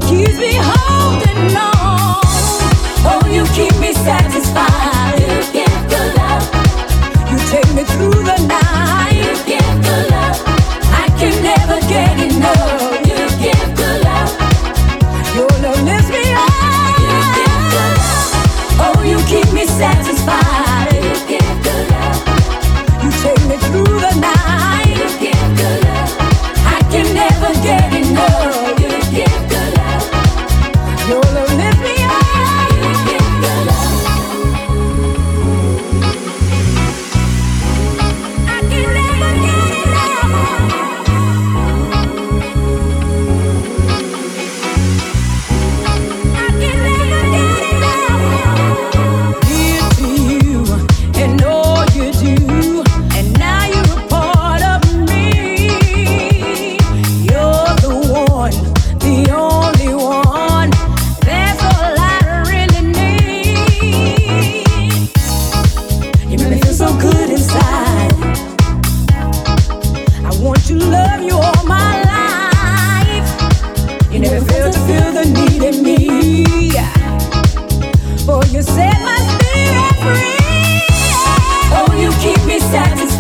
keeps me holding on. Oh, you keep me satisfied. You give good love. You take me through the night. You give good love. I can never get enough. You give good love. Your love lifts me up. You give good love. Oh, you keep me satisfied. You give good love. You take me through the night. You give good love. I can never get enough. You give good love. Your love lifts me up. You give good love. I can never get enough. I can never get enough. Give to you and all you do, and now you're a part of me. You're the one, the only one. That's all I really need. You make me feel so good inside. I want to love you all my life. You never fail to feel the need in me. For you set my spirit free. Oh, you keep me satisfied.